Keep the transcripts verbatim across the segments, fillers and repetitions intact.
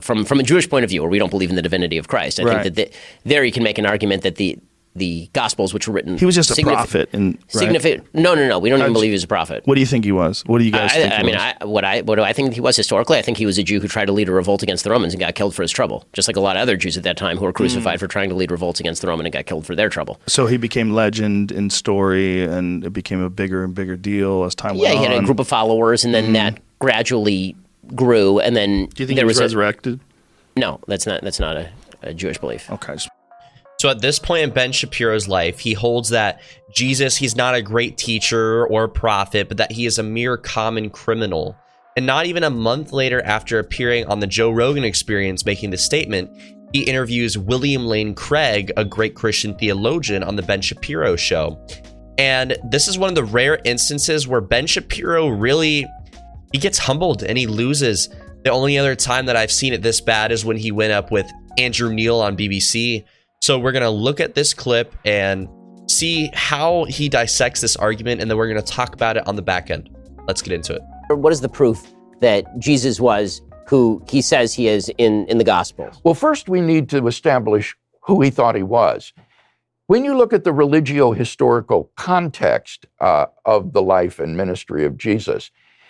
from from a Jewish point of view, where we don't believe in the divinity of Christ. I right. think that the, there you can make an argument that the the Gospels, which were written, he was just a signif- prophet. And right? significant. No, no, no. We don't even believe he was a prophet. What do you think he was? What do you guys I, think? I he mean, was? I, what I what do I think he was historically? I think he was a Jew who tried to lead a revolt against the Romans and got killed for his trouble, just like a lot of other Jews at that time who were crucified mm. for trying to lead revolts against the Roman and got killed for their trouble. So he became legend in story, and it became a bigger and bigger deal as time yeah, went on. Yeah, he had a group of followers, and then mm. that gradually grew, and then do you think there he was, was resurrected? A, no, that's not that's not a, a Jewish belief. Okay. So at this point in Ben Shapiro's life, he holds that Jesus, he's not a great teacher or a prophet, but that he is a mere common criminal. And not even a month later, after appearing on the Joe Rogan Experience making this statement, he interviews William Lane Craig, a great Christian theologian, on the Ben Shapiro show. And this is one of the rare instances where Ben Shapiro really, he gets humbled and he loses. The only other time that I've seen it this bad is when he went up with Andrew Neil on B B C. So we're going to look at this clip and see how he dissects this argument, and then we're going to talk about it on the back end. Let's get into it. What is the proof that Jesus was who he says he is in, in the Gospels? Well, first we need to establish who he thought he was. When you look at the religio-historical context uh, of the life and ministry of Jesus,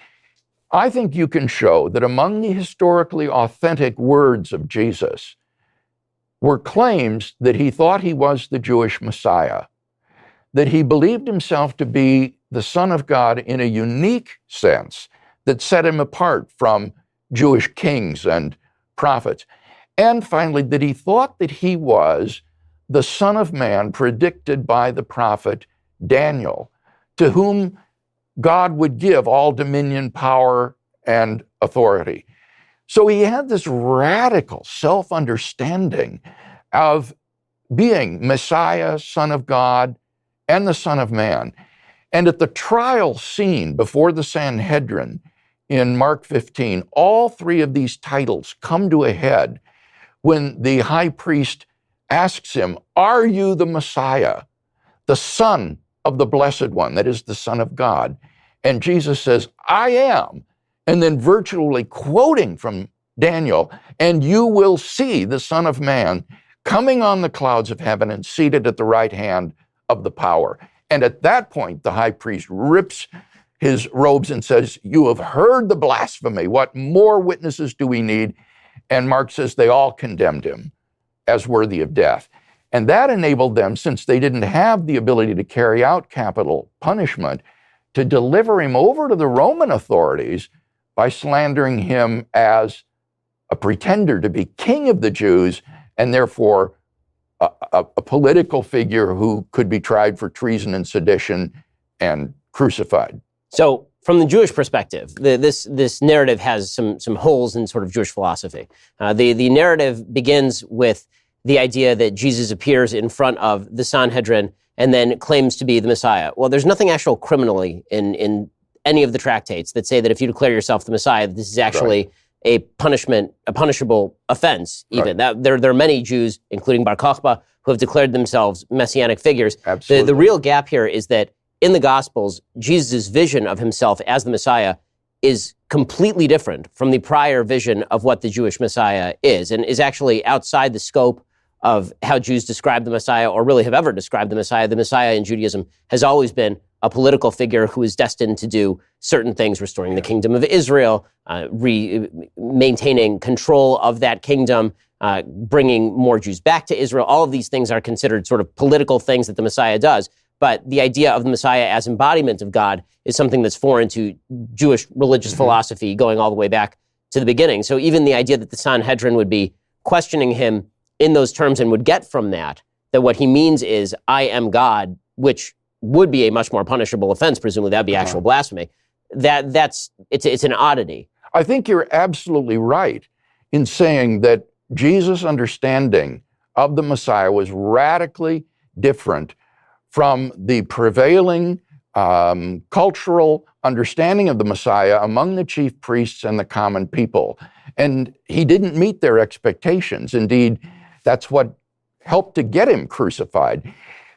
I think you can show that among the historically authentic words of Jesus were claims that he thought he was the Jewish Messiah, that he believed himself to be the Son of God in a unique sense that set him apart from Jewish kings and prophets, and finally, that he thought that he was the Son of Man predicted by the prophet Daniel, to whom God would give all dominion, power, and authority. So he had this radical self-understanding of being Messiah, Son of God, and the Son of Man. And at the trial scene before the Sanhedrin in Mark fifteen, all three of these titles come to a head when the high priest asks him, "Are you the Messiah, the Son of the Blessed One, that is the Son of God?" And Jesus says, "I am." And then virtually quoting from Daniel, "And you will see the Son of Man coming on the clouds of heaven and seated at the right hand of the power." And at that point, the high priest rips his robes and says, "You have heard the blasphemy. What more witnesses do we need?" And Mark says they all condemned him as worthy of death. And that enabled them, since they didn't have the ability to carry out capital punishment, to deliver him over to the Roman authorities by slandering him as a pretender to be king of the Jews, and therefore a, a, a political figure who could be tried for treason and sedition and crucified. So from the Jewish perspective, the, this this narrative has some some holes in sort of Jewish philosophy. Uh, the, the narrative begins with the idea that Jesus appears in front of the Sanhedrin and then claims to be the Messiah. Well, there's nothing actual criminally in, in any of the tractates that say that if you declare yourself the Messiah, this is actually right. a punishment, a punishable offense even. Right. That, there, there are many Jews, including Bar Kokhba, who have declared themselves messianic figures. Absolutely. The, the real gap here is that in the Gospels, Jesus' vision of himself as the Messiah is completely different from the prior vision of what the Jewish Messiah is, and is actually outside the scope of how Jews describe the Messiah, or really have ever described the Messiah. The Messiah in Judaism has always been a political figure who is destined to do certain things, restoring the kingdom of Israel, uh, re- maintaining control of that kingdom, uh, bringing more Jews back to Israel. All of these things are considered sort of political things that the Messiah does. But the idea of the Messiah as embodiment of God is something that's foreign to Jewish religious mm-hmm. philosophy going all the way back to the beginning. So even the idea that the Sanhedrin would be questioning him in those terms and would get from that, that what he means is, I am God, which would be a much more punishable offense, presumably that'd be uh-huh. actual blasphemy. That that's it's it's an oddity. I think you're absolutely right in saying that Jesus' understanding of the Messiah was radically different from the prevailing um, cultural understanding of the Messiah among the chief priests and the common people. And he didn't meet their expectations. Indeed, that's what helped to get him crucified.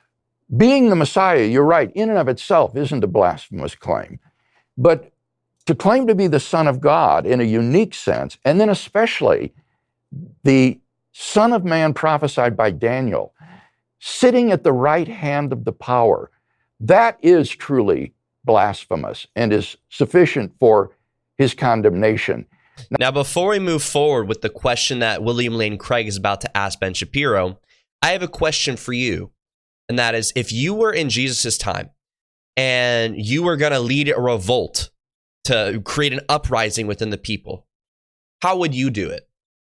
Being the Messiah, you're right, in and of itself isn't a blasphemous claim. But to claim to be the Son of God in a unique sense, and then especially the Son of Man prophesied by Daniel, sitting at the right hand of the power, that is truly blasphemous and is sufficient for his condemnation. Now, before we move forward with the question that William Lane Craig is about to ask Ben Shapiro, I have a question for you. And that is, if you were in Jesus' time and you were going to lead a revolt to create an uprising within the people, how would you do it?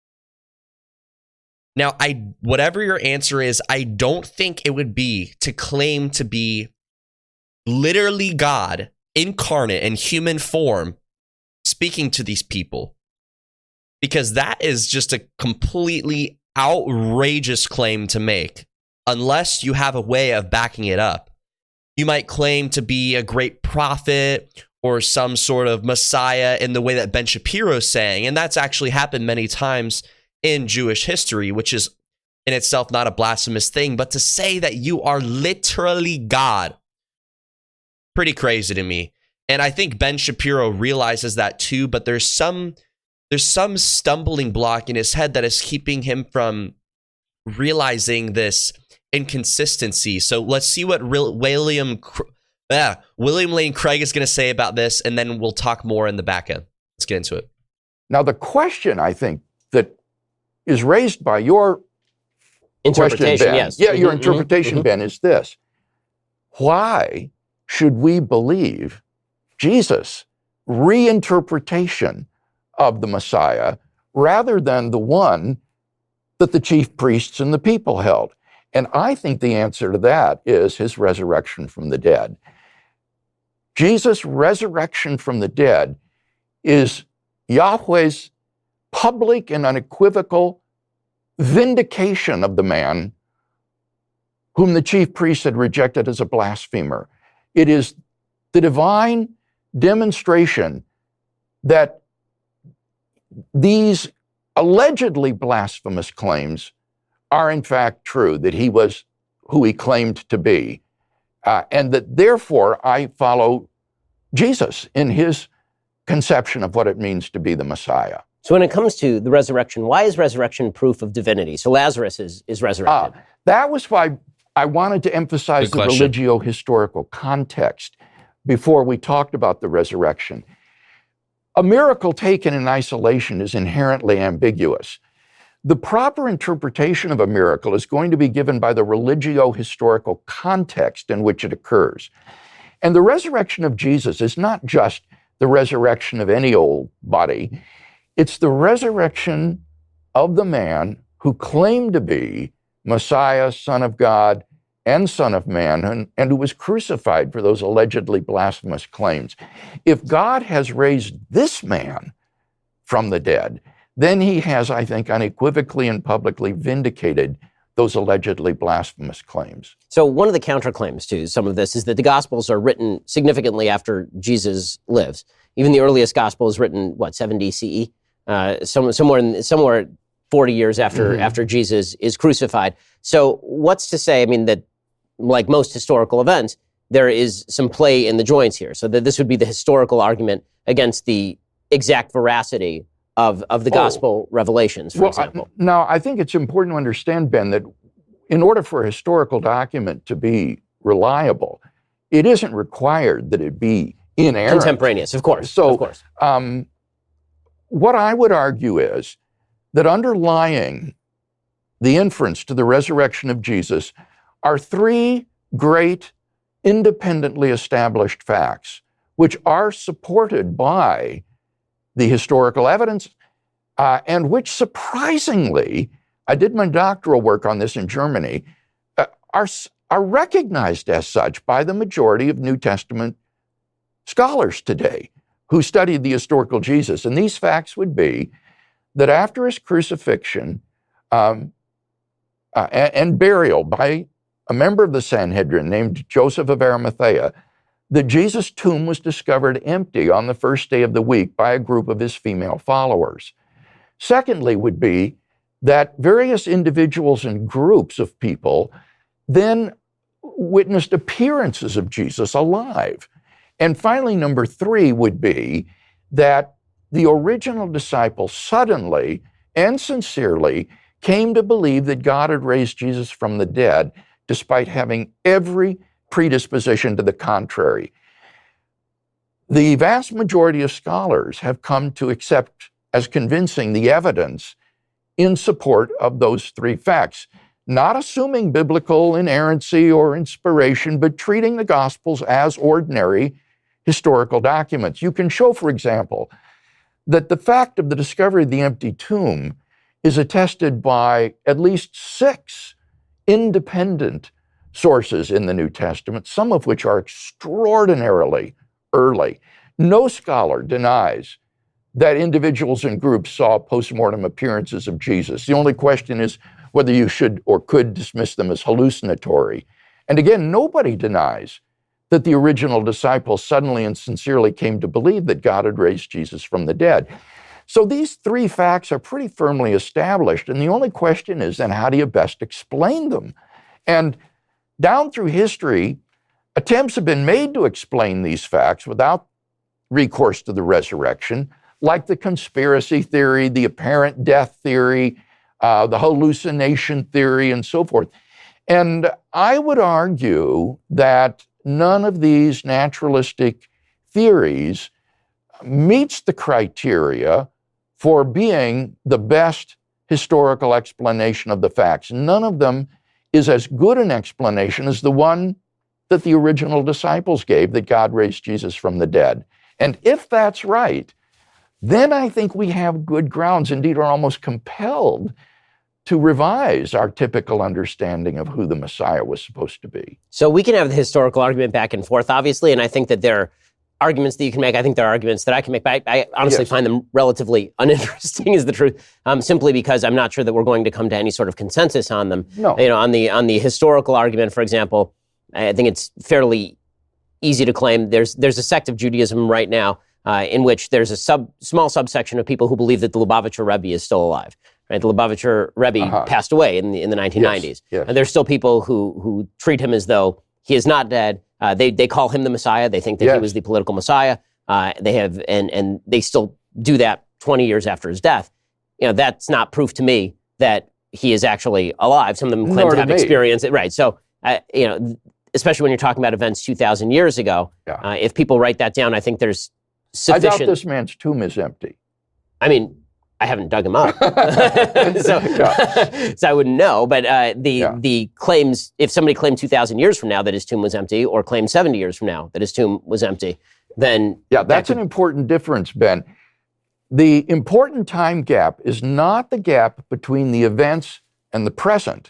Now, I whatever your answer is, I don't think it would be to claim to be literally God incarnate in human form speaking to these people, because that is just a completely outrageous claim to make unless you have a way of backing it up. You might claim to be a great prophet or some sort of Messiah in the way that Ben Shapiro is saying, and that's actually happened many times in Jewish history, which is in itself not a blasphemous thing, but to say that you are literally God, pretty crazy to me. And I think Ben Shapiro realizes that too, but there's some there's some stumbling block in his head that is keeping him from realizing this inconsistency. So let's see what real, William yeah, William Lane Craig is going to say about this, and then we'll talk more in the back end. Let's get into it. Now, the question, I think, that is raised by your interpretation, question, Ben, yes. yeah, your Mm-hmm, interpretation, mm-hmm. Ben, is this. Why should we believe Jesus' reinterpretation of the Messiah rather than the one that the chief priests and the people held? And I think the answer to that is his resurrection from the dead. Jesus' resurrection from the dead is Yahweh's public and unequivocal vindication of the man whom the chief priests had rejected as a blasphemer. It is the divine demonstration that these allegedly blasphemous claims are in fact true, that he was who he claimed to be, uh, and that therefore I follow Jesus in his conception of what it means to be the Messiah. So when it comes to the resurrection, why is resurrection proof of divinity? So Lazarus is, is resurrected. Uh, that was why I wanted to emphasize Good the question. religio-historical context before we talked about the resurrection. A miracle taken in isolation is inherently ambiguous. The proper interpretation of a miracle is going to be given by the religio-historical context in which it occurs. And the resurrection of Jesus is not just the resurrection of any old body. It's the resurrection of the man who claimed to be Messiah, Son of God, and Son of Man, and, and who was crucified for those allegedly blasphemous claims. If God has raised this man from the dead, then he has, I think, unequivocally and publicly vindicated those allegedly blasphemous claims. So one of the counterclaims to some of this is that the Gospels are written significantly after Jesus lives. Even the earliest Gospel is written, what, seventy C E? Uh, some, somewhere, in, somewhere forty years after, mm-hmm. after Jesus is crucified. So what's to say, I mean, that like most historical events, there is some play in the joints here. So that this would be the historical argument against the exact veracity of, of the oh. gospel revelations, for well, example. I, now, I think it's important to understand, Ben, that in order for a historical document to be reliable, it isn't required that it be inerrant. Contemporaneous, of course. So, of course. Um, what I would argue is that underlying the inference to the resurrection of Jesus are three great independently established facts, which are supported by the historical evidence, uh, and which surprisingly, I did my doctoral work on this in Germany, uh, are, are recognized as such by the majority of New Testament scholars today who studied the historical Jesus. And these facts would be that after his crucifixion um, uh, and, and burial by a member of the Sanhedrin named Joseph of Arimathea, that Jesus' tomb was discovered empty on the first day of the week by a group of his female followers. Secondly would be that various individuals and groups of people then witnessed appearances of Jesus alive. And finally, number three would be that the original disciples suddenly and sincerely came to believe that God had raised Jesus from the dead, despite having every predisposition to the contrary. The vast majority of scholars have come to accept as convincing the evidence in support of those three facts, not assuming biblical inerrancy or inspiration, but treating the Gospels as ordinary historical documents. You can show, for example, that the fact of the discovery of the empty tomb is attested by at least six independent sources in the New Testament, some of which are extraordinarily early. No scholar denies that individuals and groups saw postmortem appearances of Jesus. The only question is whether you should or could dismiss them as hallucinatory. And again, nobody denies that the original disciples suddenly and sincerely came to believe that God had raised Jesus from the dead. So these three facts are pretty firmly established, and the only question is then how do you best explain them? And down through history, attempts have been made to explain these facts without recourse to the resurrection, like the conspiracy theory, the apparent death theory, uh, the hallucination theory, and so forth. And I would argue that none of these naturalistic theories meets the criteria for being the best historical explanation of the facts. None of them is as good an explanation as the one that the original disciples gave, that God raised Jesus from the dead. And if that's right, then I think we have good grounds, indeed are almost compelled to revise our typical understanding of who the Messiah was supposed to be. So we can have the historical argument back and forth, obviously, and I think that there are arguments that you can make. I think there are arguments that I can make, but I, I honestly Yes. find them relatively uninteresting, is the truth, um, simply because I'm not sure that we're going to come to any sort of consensus on them. No. You know, on the on the historical argument, for example, I think it's fairly easy to claim there's there's a sect of Judaism right now uh, in which there's a sub small subsection of people who believe that the Lubavitcher Rebbe is still alive. Right, the Lubavitcher Rebbe uh-huh. passed away in the in the nineteen nineties, Yes, yes. and there's still people who who treat him as though he is not dead. Uh, they they call him the Messiah. They think that Yes. he was the political Messiah. Uh, they have and and they still do that twenty years after his death. You know, that's not proof to me that he is actually alive. Some of them claim Nor to to have me. experienced it. Right. So uh, you know, especially when you're talking about events two thousand years ago, Yeah. uh, if people write that down, I think there's I sufficient. doubt this man's tomb is empty. I mean, I haven't dug him up, so, Yeah. so I wouldn't know. But uh, the Yeah. the claims, if somebody claimed two thousand years from now that his tomb was empty, or claimed seventy years from now that his tomb was empty, then Yeah, that's that an important difference, Ben. The important time gap is not the gap between the events and the present.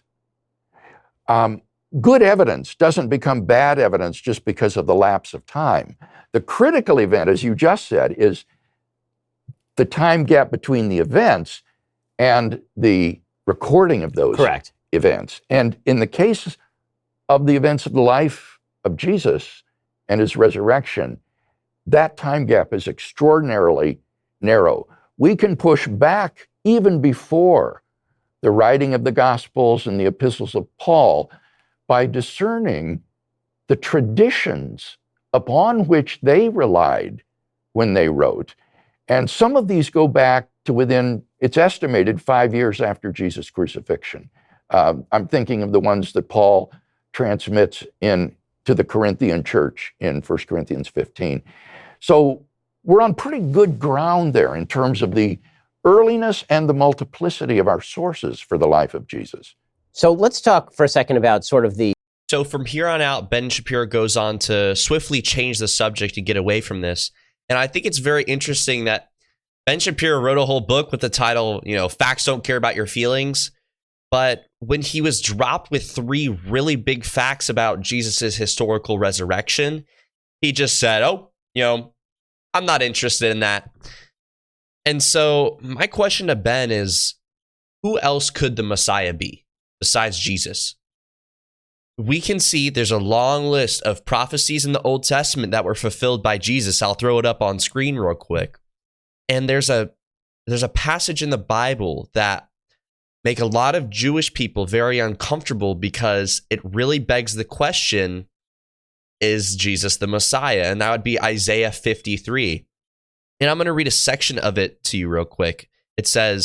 Um, good evidence doesn't become bad evidence just because of the lapse of time. The critical event, as you just said, is the time gap between the events and the recording of those correct. events. And in the case of the events of the life of Jesus and his resurrection, that time gap is extraordinarily narrow. We can push back even before the writing of the Gospels and the epistles of Paul by discerning the traditions upon which they relied when they wrote. And some of these go back to within, it's estimated, five years after Jesus' crucifixion. Uh, I'm thinking of the ones that Paul transmits in to the Corinthian church in First Corinthians fifteen. So we're on pretty good ground there in terms of the earliness and the multiplicity of our sources for the life of Jesus. So let's talk for a second about sort of the So from here on out, Ben Shapiro goes on to swiftly change the subject to get away from this. And I think it's very interesting that Ben Shapiro wrote a whole book with the title, you know, Facts Don't Care About Your Feelings. But when he was dropped with three really big facts about Jesus's historical resurrection, he just said, oh, you know, I'm not interested in that. And so my question to Ben is, who else could the Messiah be besides Jesus? We can see there's a long list of prophecies in the Old Testament that were fulfilled by Jesus. I'll throw it up on screen real quick. And there's a there's a passage in the Bible that make a lot of Jewish people very uncomfortable because it really begs the question, is Jesus the Messiah? And that would be Isaiah fifty-three. And I'm going to read a section of it to you real quick. It says,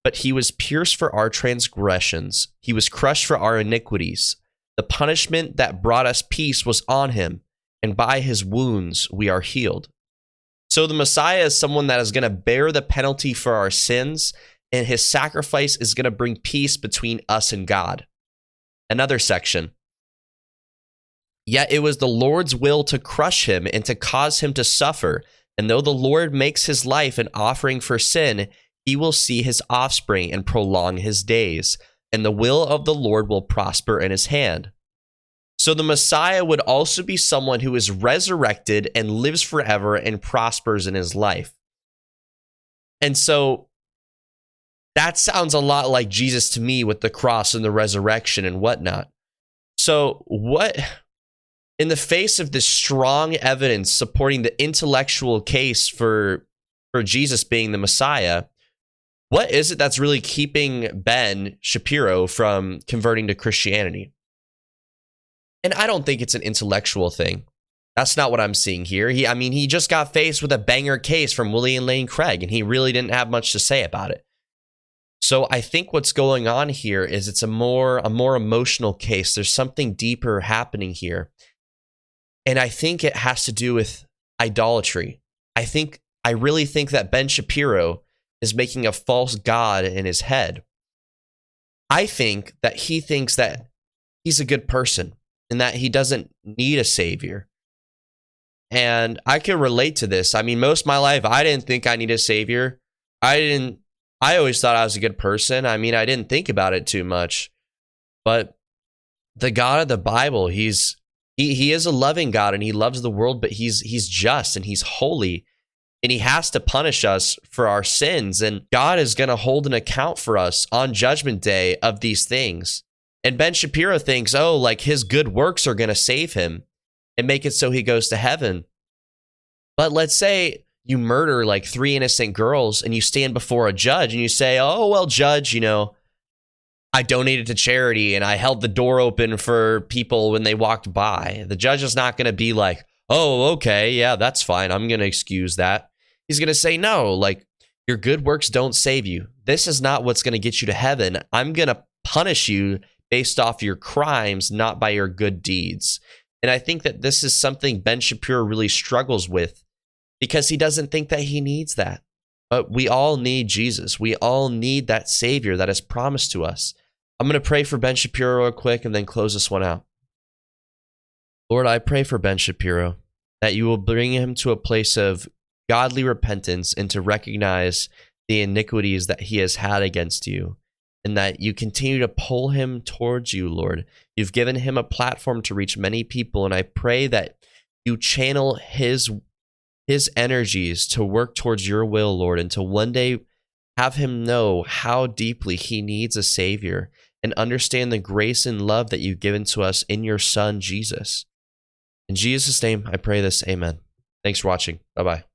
But he was pierced for our transgressions, he was crushed for our iniquities. The punishment that brought us peace was on him, and by his wounds we are healed. So the Messiah is someone that is going to bear the penalty for our sins, and his sacrifice is going to bring peace between us and God. Another section. Yet it was the Lord's will to crush him and to cause him to suffer. And though the Lord makes his life an offering for sin, he will see his offspring and prolong his days, and the will of the Lord will prosper in his hand. So the Messiah would also be someone who is resurrected and lives forever and prospers in his life. And so that sounds a lot like Jesus to me with the cross and the resurrection and whatnot. So what, in the face of this strong evidence supporting the intellectual case for, for Jesus being the Messiah, what is it that's really keeping Ben Shapiro from converting to Christianity? And I don't think it's an intellectual thing. That's not what I'm seeing here. He, I mean, he just got faced with a banger case from William Lane Craig, and he really didn't have much to say about it. So I think what's going on here is it's a more a more emotional case. There's something deeper happening here. And I think it has to do with idolatry. I think I really think that Ben Shapiro is making a false god in his head. I think that he thinks that he's a good person and that he doesn't need a savior. And I can relate to this. I mean, most of my life, I didn't think I needed a savior. I didn't, I always thought I was a good person. I mean, I didn't think about it too much. But the God of the Bible, he's, he, he is a loving God and he loves the world, but he's, he's just and he's holy. And he has to punish us for our sins. And God is going to hold an account for us on Judgment Day of these things. And Ben Shapiro thinks, oh, like his good works are going to save him and make it so he goes to heaven. But let's say you murder like three innocent girls and you stand before a judge and you say, oh, well, judge, you know, I donated to charity and I held the door open for people when they walked by. The judge is not going to be like, oh, okay, yeah, that's fine. I'm going to excuse that. He's going to say, no, like your good works don't save you. This is not what's going to get you to heaven. I'm going to punish you based off your crimes, not by your good deeds. And I think that this is something Ben Shapiro really struggles with because he doesn't think that he needs that. But we all need Jesus. We all need that Savior that is promised to us. I'm going to pray for Ben Shapiro real quick and then close this one out. Lord, I pray for Ben Shapiro that you will bring him to a place of godly repentance and to recognize the iniquities that he has had against you, and that you continue to pull him towards you, Lord. You've given him a platform to reach many people, and I pray that you channel his, his energies to work towards your will, Lord, and to one day have him know how deeply he needs a Savior and understand the grace and love that you've given to us in your Son, Jesus. In Jesus' name, I pray this. Amen. Thanks for watching. Bye-bye.